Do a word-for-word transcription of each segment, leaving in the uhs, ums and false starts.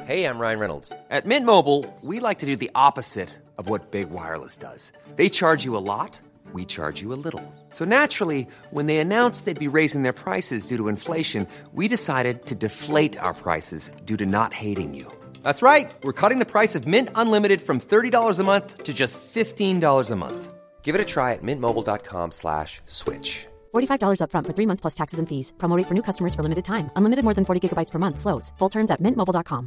Hey, I'm Ryan Reynolds. At Mint Mobile, we like to do the opposite of what Big Wireless does. They charge you a lot, we charge you a little. So naturally, when they announced they'd be raising their prices due to inflation, we decided to deflate our prices due to not hating you. That's right. We're cutting the price of Mint Unlimited from thirty dollars a month to just fifteen dollars a month. Give it a try at mintmobile.com slash switch. forty-five dollars up front for three months plus taxes and fees. Promo rate for new customers for limited time. Unlimited more than forty gigabytes per month. Slows full terms at mint mobile dot com.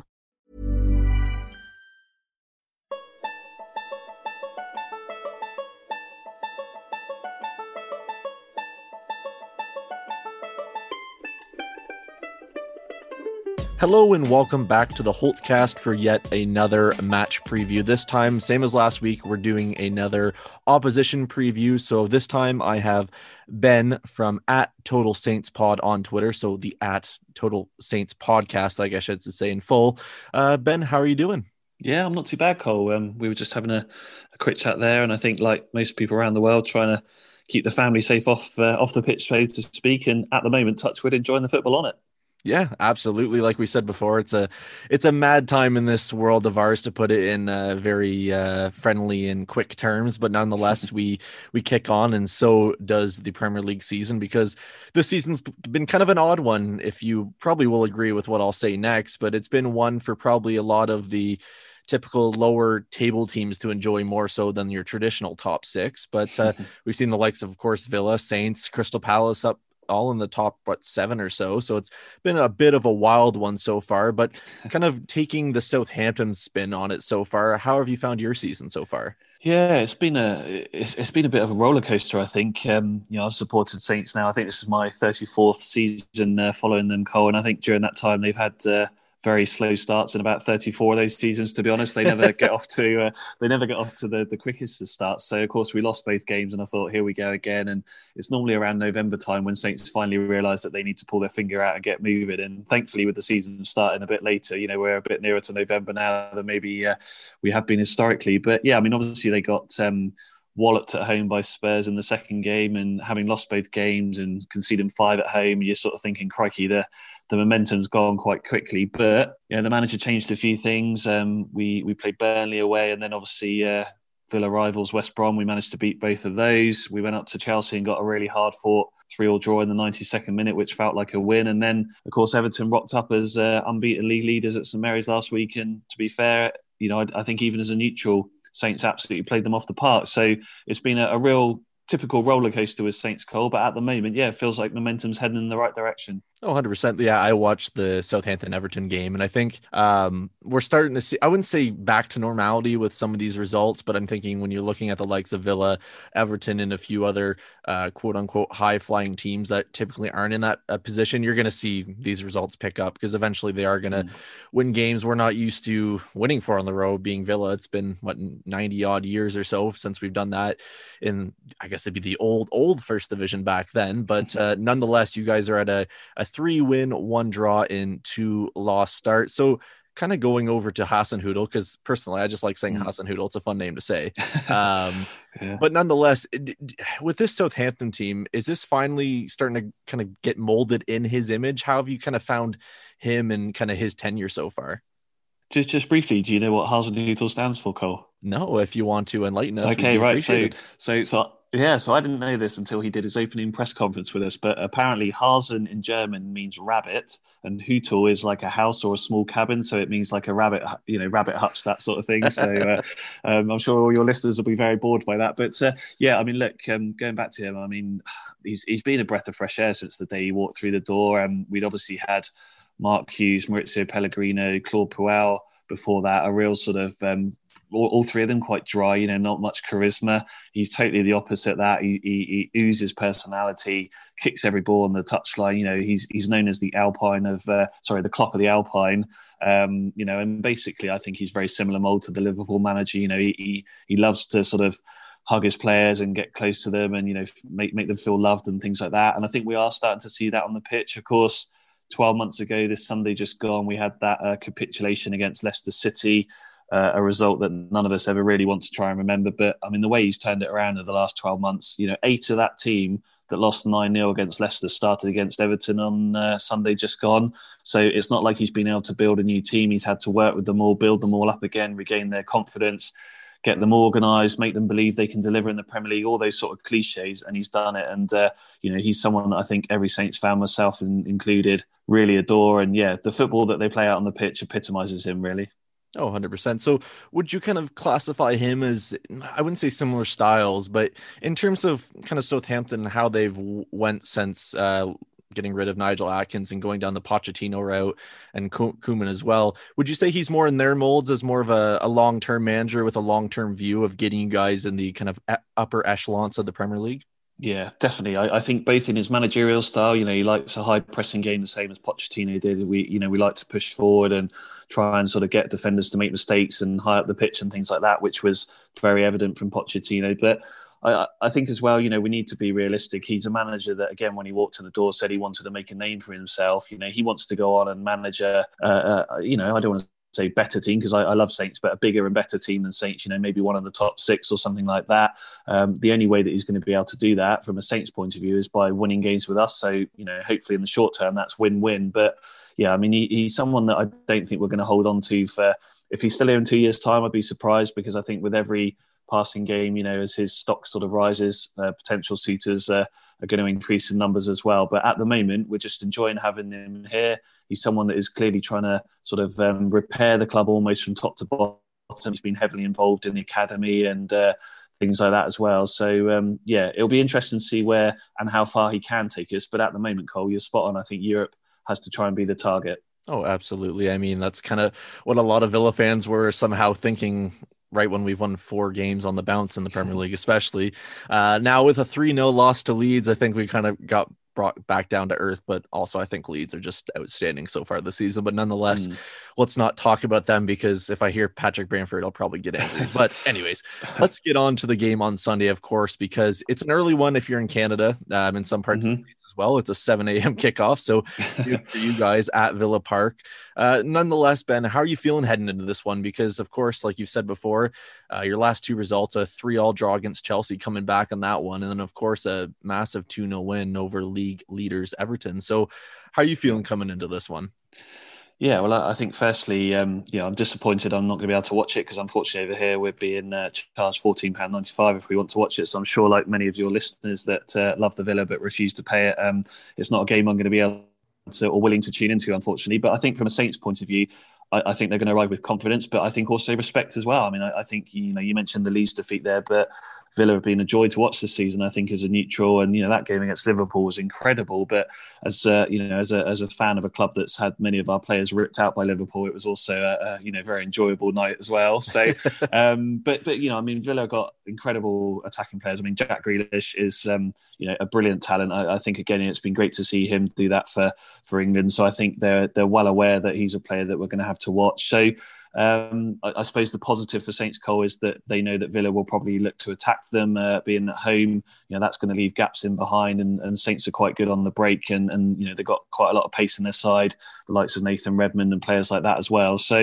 Hello and welcome back to the Holtcast for yet another match preview. This time, same as last week, we're doing another opposition preview. So this time I have Ben from at Total Saints Pod on Twitter. So the at Total Saints Podcast, I guess I should say in full. Uh, Ben, how are you doing? Yeah, I'm not too bad, Cole. Um, we were just having a, a quick chat there, and I think like most people around the world, trying to keep the family safe off uh, off the pitch, so to speak. And at the moment, touch wood, enjoying the football on it. Yeah, absolutely. Like we said before, it's a it's a mad time in this world of ours, to put it in uh, very uh, friendly and quick terms. But nonetheless, we we kick on, and so does the Premier League season, because this season's been kind of an odd one. If you probably will agree with what I'll say next, but it's been one for probably a lot of the typical lower table teams to enjoy more so than your traditional top six. But uh, we've seen the likes of, of course, Villa, Saints, Crystal Palace up all in the top, what, seven or so. So it's been a bit of a wild one so far, but kind of taking the Southampton spin on it so far. How have you found your season so far? Yeah, it's been a it's, it's been a bit of a roller coaster, I think. Um, you know, I've supported Saints now. I think this is my thirty-fourth season uh, following them, Cole, and I think during that time they've had uh, very slow starts in about thirty-four of those seasons. To be honest, they never get off to uh, they never get off to the, the quickest of starts. So of course we lost both games, and I thought, here we go again. And it's normally around November time when Saints finally realise that they need to pull their finger out and get moving. And thankfully, with the season starting a bit later, you know, we're a bit nearer to November now than maybe uh, we have been historically. But yeah, I mean, obviously they got um, walloped at home by Spurs in the second game, and having lost both games and conceding five at home, you're sort of thinking, crikey, the the momentum's gone quite quickly. But yeah, the manager changed a few things. Um, we we played Burnley away, and then obviously uh, Villa rivals West Brom. We managed to beat both of those. We went up to Chelsea and got a really hard fought three all draw in the ninety-second minute, which felt like a win. And then, of course, Everton rocked up as uh, unbeaten league leaders at St Mary's last week. And to be fair, you know, I, I think even as a neutral, Saints absolutely played them off the park. So it's been a, a real typical roller coaster with Saints, Cole. But at the moment, yeah, it feels like momentum's heading in the right direction. Oh, one hundred percent. Yeah, I watched the Southampton-Everton game, and I think um, we're starting to see, I wouldn't say back to normality with some of these results, but I'm thinking when you're looking at the likes of Villa, Everton, and a few other uh, quote-unquote high-flying teams that typically aren't in that uh, position, you're going to see these results pick up, because eventually they are going to mm. win games we're not used to winning for on the road, being Villa. It's been, what, ninety-odd years or so since we've done that in, I guess it'd be the old, old First Division back then, but uh, nonetheless, you guys are at a, a three win, one draw in two loss start. So kind of going over to Hasenhüttl, because personally, I just like saying mm. Hasenhüttl. It's a fun name to say. Um, yeah. But nonetheless, it, with this Southampton team, is this finally starting to kind of get molded in his image? How have you kind of found him and kind of his tenure so far? Just just briefly, do you know what Hasenhüttl stands for, Cole? No, if you want to enlighten us. Okay, right. So, so, so, yeah, so I didn't know this until he did his opening press conference with us, but apparently Hasen in German means rabbit, and Hüttl is like a house or a small cabin, so it means like a rabbit, you know, rabbit hutch, that sort of thing. So uh, um, I'm sure all your listeners will be very bored by that. But uh, yeah, I mean, look, um, going back to him, I mean, he's he's been a breath of fresh air since the day he walked through the door. And um, we'd obviously had Mark Hughes, Maurizio Pellegrino, Claude Puel before that, a real sort of um, all, all three of them quite dry, you know, not much charisma. He's totally the opposite of that. He, he, he oozes personality, kicks every ball on the touchline. You know, he's he's known as the Alpine of, uh, sorry, the Klopp of the Alpine. Um, you know, and basically, I think he's very similar mold to the Liverpool manager. You know, he he, he loves to sort of hug his players and get close to them, and you know, make make them feel loved and things like that. And I think we are starting to see that on the pitch. Of course, twelve months ago, this Sunday just gone, we had that uh, capitulation against Leicester City, uh, a result that none of us ever really want to try and remember. But I mean, the way he's turned it around in the last twelve months, you know, eight of that team that lost nine nil against Leicester started against Everton on uh, Sunday just gone. So it's not like he's been able to build a new team. He's had to work with them all, build them all up again, regain their confidence, get them organised, make them believe they can deliver in the Premier League, all those sort of cliches, and he's done it. And, uh, you know, he's someone that I think every Saints fan, myself in, included, really adore. And, yeah, the football that they play out on the pitch epitomises him, really. Oh, one hundred percent. So would you kind of classify him as, I wouldn't say similar styles, but in terms of kind of Southampton, how they've went since uh, getting rid of Nigel Atkins and going down the Pochettino route and Koeman as well, would you say he's more in their molds as more of a, a long-term manager with a long-term view of getting you guys in the kind of upper echelons of the Premier League? Yeah, definitely. I, I think both in his managerial style, you know, he likes a high pressing game, the same as Pochettino did. We, you know, we like to push forward and try and sort of get defenders to make mistakes and high up the pitch and things like that, which was very evident from Pochettino. But I, I think as well, you know, we need to be realistic. He's a manager that, again, when he walked in the door, said he wanted to make a name for himself. You know, he wants to go on and manage a, uh, uh, you know, I don't want to say better team because I, I love Saints, but a bigger and better team than Saints, you know, maybe one of the top six or something like that. Um, the only way that he's going to be able to do that from a Saints point of view is by winning games with us. So, you know, hopefully in the short term, that's win-win. But yeah, I mean, he, he's someone that I don't think we're going to hold on to for, if he's still here in two years' time, I'd be surprised because I think with every passing game, you know, as his stock sort of rises, uh, potential suitors uh, are going to increase in numbers as well. But at the moment, we're just enjoying having him here. He's someone that is clearly trying to sort of um, repair the club almost from top to bottom. He's been heavily involved in the academy and uh, things like that as well. So, um, yeah, it'll be interesting to see where and how far he can take us. But at the moment, Cole, you're spot on. I think Europe has to try and be the target. Oh, absolutely. I mean, that's kind of what a lot of Villa fans were somehow thinking right when we've won four games on the bounce in the Premier League, especially. Uh, now with a three nil loss to Leeds, I think we kind of got brought back down to earth, but also I think Leeds are just outstanding so far this season. But nonetheless, mm. let's not talk about them because if I hear Patrick Bamford, I'll probably get angry. But anyways, let's get on to the game on Sunday, of course, because it's an early one if you're in Canada, um, in some parts mm-hmm. of the States as well. It's a seven a.m. kickoff, so good for you guys at Villa Park. Uh, nonetheless, Ben, how are you feeling heading into this one? Because, of course, like you said before, uh, your last two results, a three all draw against Chelsea coming back on that one, and then, of course, a massive two nil win over league leaders Everton. So how are you feeling coming into this one? Yeah, well, I think firstly, um, yeah, I'm disappointed I'm not going to be able to watch it because unfortunately over here we're being uh, charged fourteen pounds ninety-five if we want to watch it. So I'm sure like many of your listeners that uh, love the Villa but refuse to pay it, um, it's not a game I'm going to be able to or willing to tune into, unfortunately. But I think from a Saints point of view, I, I think they're going to arrive with confidence, but I think also respect as well. I mean, I, I think, you know, you mentioned the Leeds defeat there, but Villa have been a joy to watch this season, I think, as a neutral. And, you know, that game against Liverpool was incredible. But as, uh, you know, as a as a fan of a club that's had many of our players ripped out by Liverpool, it was also a, a you know, very enjoyable night as well. So, um, but, but, you know, I mean, Villa got incredible attacking players. I mean, Jack Grealish is, um, you know, a brilliant talent. I, I think, again, it's been great to see him do that for, for England. So I think they're, they're well aware that he's a player that we're going to have to watch. So, Um, I, I suppose the positive for Saints, Cole, is that they know that Villa will probably look to attack them, uh, being at home. You know, that's going to leave gaps in behind, and, and Saints are quite good on the break, and, and you know, they've got quite a lot of pace in their side, the likes of Nathan Redmond and players like that as well. So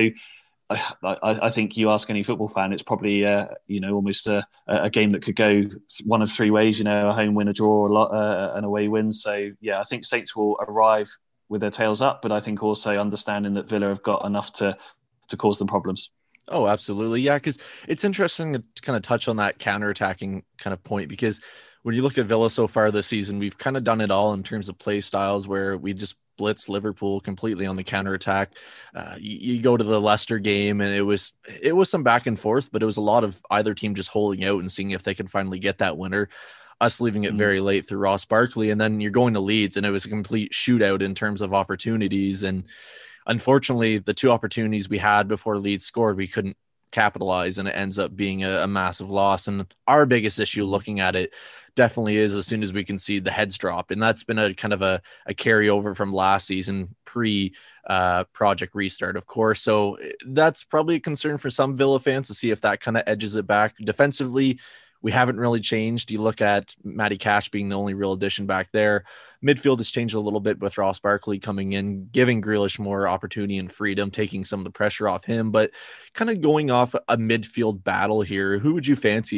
I, I, I think you ask any football fan, it's probably uh, you know, almost a, a game that could go one of three ways. You know, a home win, a draw, a lot, uh, an away win. So yeah, I think Saints will arrive with their tails up, but I think also understanding that Villa have got enough to. to cause them problems. Oh, absolutely. Yeah, because it's interesting to kind of touch on that counterattacking kind of point, because when you look at Villa so far this season, we've kind of done it all in terms of play styles where we just blitz Liverpool completely on the counterattack. Uh, you, you go to the Leicester game and it was it was some back and forth, but it was a lot of either team just holding out and seeing if they could finally get that winner. Us leaving it mm-hmm. very late through Ross Barkley, and then you're going to Leeds and it was a complete shootout in terms of opportunities. And unfortunately, the two opportunities we had before Leeds scored, we couldn't capitalize, and it ends up being a, a massive loss. And our biggest issue looking at it definitely is as soon as we can see the heads drop. And that's been a kind of a, a carryover from last season, pre uh, Project Restart, of course. So that's probably a concern for some Villa fans to see if that kind of edges it back. Defensively, we haven't really changed. You look at Matty Cash being the only real addition back there. Midfield has changed a little bit with Ross Barkley coming in, giving Grealish more opportunity and freedom, taking some of the pressure off him. But kind of going off a midfield battle here, who would you fancy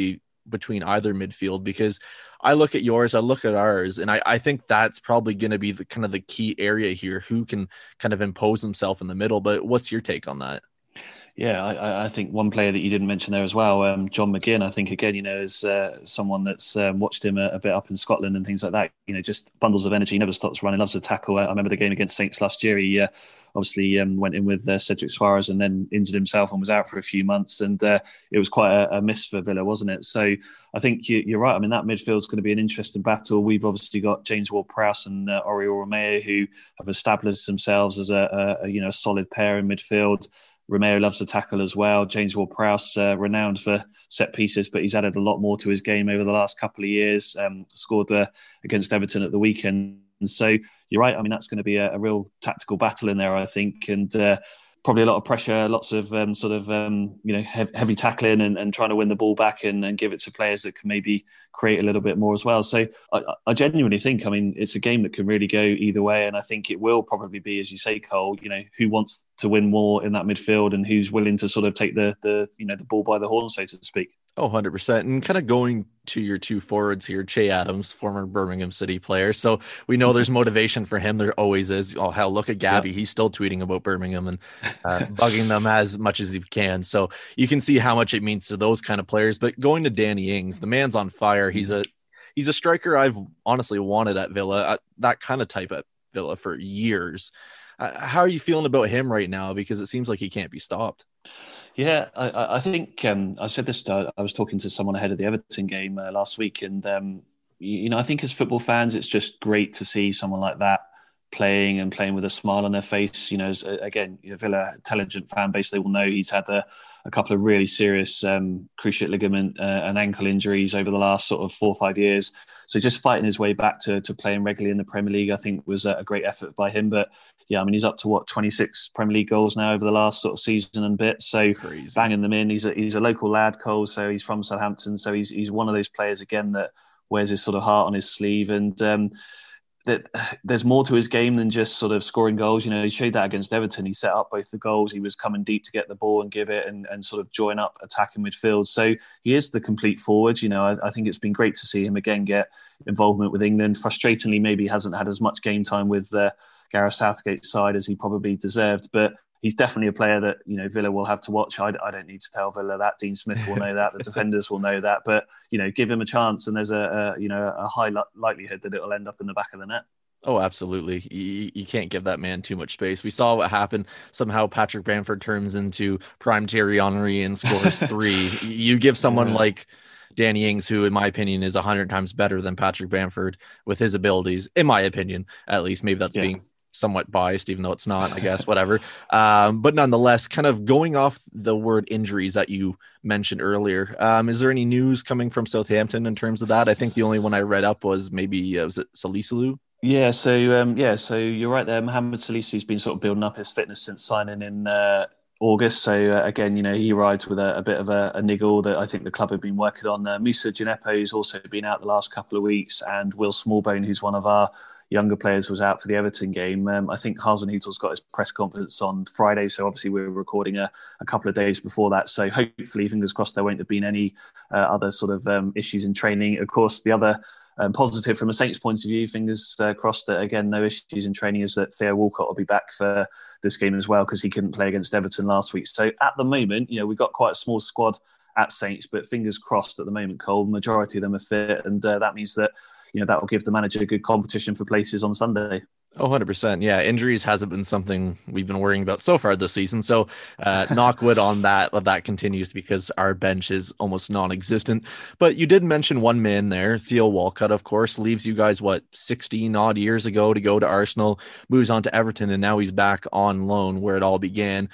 between either midfield, because I look at yours, I look at ours, and I, I think that's probably going to be the kind of the key area here, who can kind of impose himself in the middle. But what's your take on that? Yeah, I, I think one player that you didn't mention there as well, um, John McGinn, I think, again, you know, is uh, someone that's um, watched him a, a bit up in Scotland and things like that. You know, just bundles of energy, never stops running, loves to tackle. I remember the game against Saints last year. He uh, obviously um, went in with uh, Cedric Suarez and then injured himself and was out for a few months. And uh, it was quite a, a miss for Villa, wasn't it? So I think you, you're right. I mean, that midfield is going to be an interesting battle. We've obviously got James Ward-Prowse and uh, Oriol Romeo, who have established themselves as a, a, you know, a solid pair in midfield. Romeo loves to tackle as well. James Ward-Prowse, uh, renowned for set pieces, but he's added a lot more to his game over the last couple of years. Um, scored uh, against Everton at the weekend. And so you're right. I mean, that's going to be a, a real tactical battle in there, I think. And uh, probably a lot of pressure, lots of um, sort of, um, you know, he- heavy tackling and, and trying to win the ball back and, and give it to players that can maybe create a little bit more as well. So I, I genuinely think, I mean, it's a game that can really go either way. And I think it will probably be, as you say, Cole, you know, who wants to win more in that midfield and who's willing to sort of take the, the you know, the ball by the horn, so to speak. Oh, one hundred percent. And kind of going to your two forwards here, Che Adams, former Birmingham City player. So we know there's motivation for him. There always is. Oh, hell, look at Gabby. Yep. He's still tweeting about Birmingham and uh, bugging them as much as he can. So you can see how much it means to those kind of players. But going to Danny Ings, the man's on fire. He's a he's a striker I've honestly wanted at Villa, uh, that kind of type at Villa for years. Uh, how are you feeling about him right now? Because it seems like he can't be stopped. Yeah, I, I think um, I said this. Uh, I was talking to someone ahead of the Everton game uh, last week, and um, you, you know, I think as football fans, it's just great to see someone like that playing and playing with a smile on their face. You know, as, again, you know, Villa, intelligent fan base, they will know he's had a, a couple of really serious um, cruciate ligament uh, and ankle injuries over the last sort of four or five years. So just fighting his way back to to playing regularly in the Premier League, I think, was a great effort by him. But yeah, I mean, he's up to what, twenty-six Premier League goals now over the last sort of season and bit. So Crazy. Banging them in. He's a he's a local lad, Cole. So he's from Southampton. So he's he's one of those players again that wears his sort of heart on his sleeve. And um, that there's more to his game than just sort of scoring goals. You know, he showed that against Everton. He set up both the goals. He was coming deep to get the ball and give it, and, and sort of join up attacking midfield. So he is the complete forward. You know, I, I think it's been great to see him again get involvement with England. Frustratingly, maybe he hasn't had as much game time with uh, Gareth Southgate's side as he probably deserved, but he's definitely a player that, you know, Villa will have to watch. I, I don't need to tell Villa that. Dean Smith will know that. The defenders will know that. But, you know, give him a chance, and there's a, a you know a high li- likelihood that it'll end up in the back of the net. Oh, absolutely. You, you can't give that man too much space. We saw what happened. Somehow Patrick Bamford turns into prime Thierry Henry and scores three. You give someone yeah. like Danny Ings, who in my opinion is a hundred times better than Patrick Bamford with his abilities, in my opinion, at least. Maybe that's yeah. being somewhat biased, even though it's not, I guess, whatever. Um, but nonetheless, kind of going off the word injuries that you mentioned earlier, um, is there any news coming from Southampton in terms of that? I think the only one I read up was maybe, uh, was it Salisu? Yeah, so um, yeah, so you're right there. Mohamed Salisu's been sort of building up his fitness since signing in uh, August. So uh, again, you know, he rides with a, a bit of a, a niggle that I think the club have been working on. Uh, Musa Djenepo, who's also been out the last couple of weeks, and Will Smallbone, who's one of our younger players, was out for the Everton game. Um, I think Hasenhüttl's got his press conference on Friday, so obviously we're recording a, a couple of days before that. So hopefully, fingers crossed, there won't have been any uh, other sort of um, issues in training. Of course, the other um, positive from a Saints point of view, fingers uh, crossed that, again, no issues in training, is that Theo Walcott will be back for this game as well, because he couldn't play against Everton last week. So at the moment, you know, we've got quite a small squad at Saints, but fingers crossed at the moment, Cole, majority of them are fit, and uh, that means that, you know, that will give the manager a good competition for places on Sunday. Oh, one hundred percent. Yeah, injuries hasn't been something we've been worrying about so far this season. So uh, knock wood on that, that continues, because our bench is almost non-existent. But you did mention one man there, Theo Walcott, of course, leaves you guys, what, sixteen odd years ago to go to Arsenal, moves on to Everton, and now he's back on loan where it all began.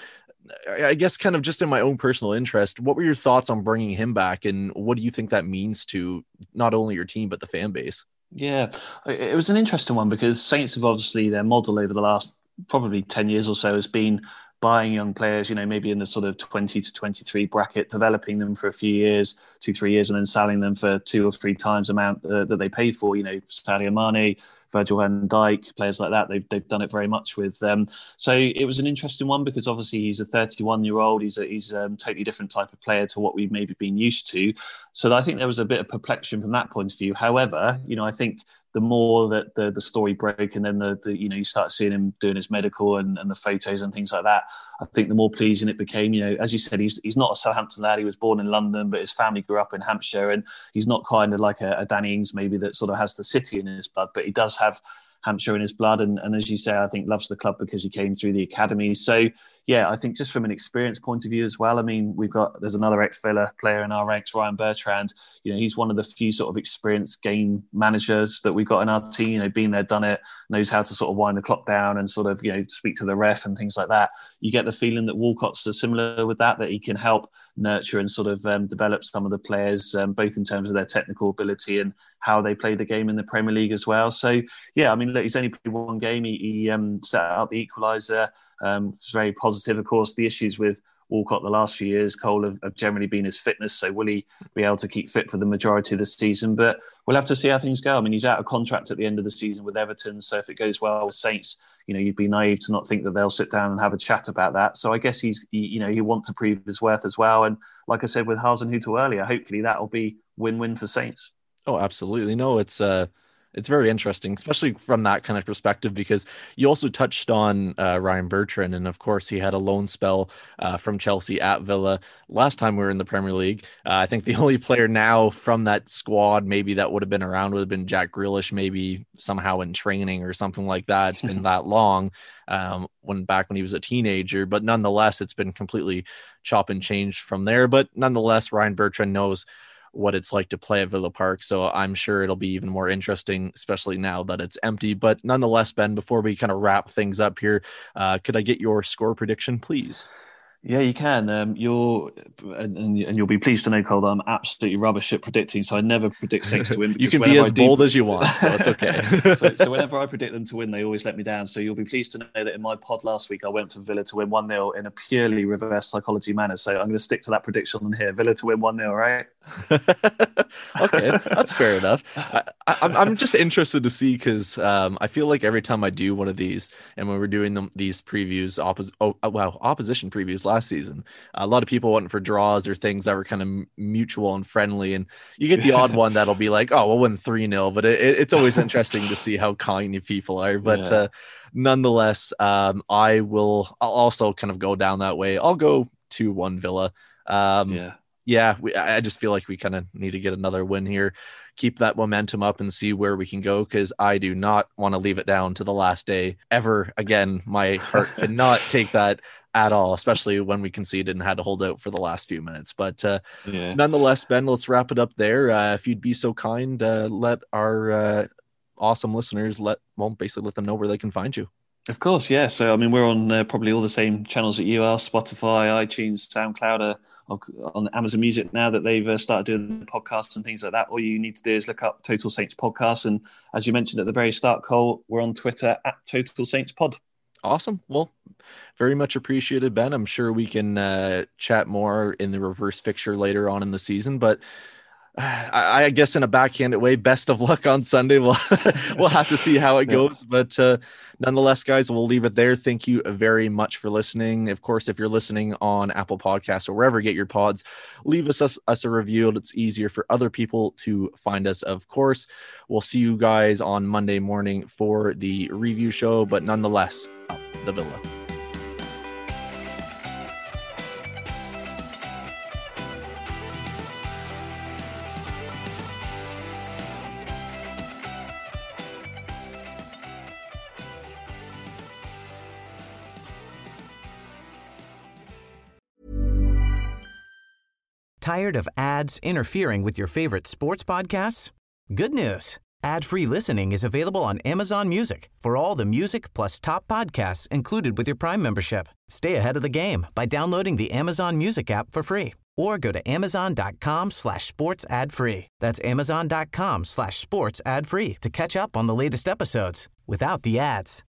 I guess kind of just in my own personal interest, what were your thoughts on bringing him back, and what do you think that means to not only your team, but the fan base? Yeah, it was an interesting one, because Saints have obviously, their model over the last probably ten years or so has been buying young players, you know, maybe in the sort of twenty to twenty-three bracket, developing them for a few years, two, three years, and then selling them for two or three times the amount uh, that they paid for. You know, Sadio Mane, Virgil van Dijk, players like that. They've they've done it very much with. Um, so it was an interesting one because obviously he's a thirty-one year old. He's a he's a totally different type of player to what we've maybe been used to. So I think there was a bit of perplexion from that point of view. However, you know, I think the more that the, the story broke and then the, the you know you start seeing him doing his medical and, and the photos and things like that, I think the more pleasing it became. You know, as you said, he's he's not a Southampton lad. He was born in London, but his family grew up in Hampshire, and he's not kind of like a, a Danny Ings maybe that sort of has the city in his blood, but he does have Hampshire in his blood, and, and as you say, I think loves the club because he came through the academy. So yeah, I think just from an experience point of view as well. I mean, we've got there's another ex-Villa player in our ranks, Ryan Bertrand. You know, he's one of the few sort of experienced game managers that we've got in our team. You know, been there, done it, knows how to sort of wind the clock down and sort of you know speak to the ref and things like that. You get the feeling that Walcott's are similar with that, that he can help nurture and sort of um, develop some of the players, um, both in terms of their technical ability and how they play the game in the Premier League as well. So yeah, I mean, look, he's only played one game. He, he um, set up the equaliser. Um, it's very positive. Of course, the issues with Walcott the last few years, Cole, have, have generally been his fitness. So will he be able to keep fit for the majority of the season? But we'll have to see how things go. I mean, he's out of contract at the end of the season with Everton. So if it goes well with Saints, you know, you'd be naive to not think that they'll sit down and have a chat about that. So I guess he's, he, you know, he wants to prove his worth as well. And like I said with Hasenhüttl earlier, hopefully that'll be win-win for Saints. Oh, absolutely. No, it's uh, it's very interesting, especially from that kind of perspective, because you also touched on uh, Ryan Bertrand. And of course, he had a loan spell uh, from Chelsea at Villa last time we were in the Premier League. Uh, I think the only player now from that squad maybe that would have been around would have been Jack Grealish, maybe somehow in training or something like that. It's been that long um, when back when he was a teenager. But nonetheless, it's been completely chop and change from there. But nonetheless, Ryan Bertrand knows what it's like to play at Villa Park. So I'm sure it'll be even more interesting, especially now that it's empty. But nonetheless, Ben, before we kind of wrap things up here, uh, could I get your score prediction, please? Yeah, you can. Um, you're and, and you'll be pleased to know, Cole, that I'm absolutely rubbish at predicting. So I never predict Saints to win. You can be as do... bold as you want, so it's okay. so, so whenever I predict them to win, they always let me down. So you'll be pleased to know that in my pod last week, I went for Villa to win one nil in a purely reverse psychology manner. So I'm going to stick to that prediction on here. Villa to win one nil, right? Okay, that's fair enough. I, I, I'm just interested to see because um, I feel like every time I do one of these, and when we're doing them, these previews, oppos- oh, wow, opposition previews last season, a lot of people went for draws or things that were kind of mutual and friendly, and you get the odd one that'll be like, oh, we'll win three nil, but it, it, it's always interesting to see how kind people are. But yeah. uh, nonetheless, um, I will I'll also kind of go down that way. I'll go two one Villa. Um, yeah. Yeah, we, I just feel like we kind of need to get another win here, keep that momentum up and see where we can go, because I do not want to leave it down to the last day ever again. My heart cannot take that at all, especially when we conceded and had to hold out for the last few minutes. But uh, yeah. nonetheless, Ben, let's wrap it up there. Uh, if you'd be so kind, uh, let our uh, awesome listeners, let well, basically let them know where they can find you. Of course, yeah. So, I mean, we're on uh, probably all the same channels that you are, Spotify, iTunes, SoundCloud, uh, on Amazon Music now that they've uh, started doing podcasts and things like that. All you need to do is look up Total Saints Podcast. And as you mentioned at the very start, Cole, we're on Twitter at Total Saints Pod. Awesome. Well, very much appreciated, Ben. I'm sure we can uh, chat more in the reverse fixture later on in the season, but I, I guess in a backhanded way, best of luck on Sunday. We'll, we'll have to see how it goes. But uh, nonetheless, guys, we'll leave it there. Thank you very much for listening. Of course, if you're listening on Apple Podcasts or wherever you get your pods, leave us, us, us a review. It's easier for other people to find us, of course. We'll see you guys on Monday morning for the review show. But nonetheless, up the Villa. Tired of ads interfering with your favorite sports podcasts? Good news. Ad-free listening is available on Amazon Music for all the music plus top podcasts included with your Prime membership. Stay ahead of the game by downloading the Amazon Music app for free or go to amazon.com slash sports ad free. That's amazon.com slash sports ad free to catch up on the latest episodes without the ads.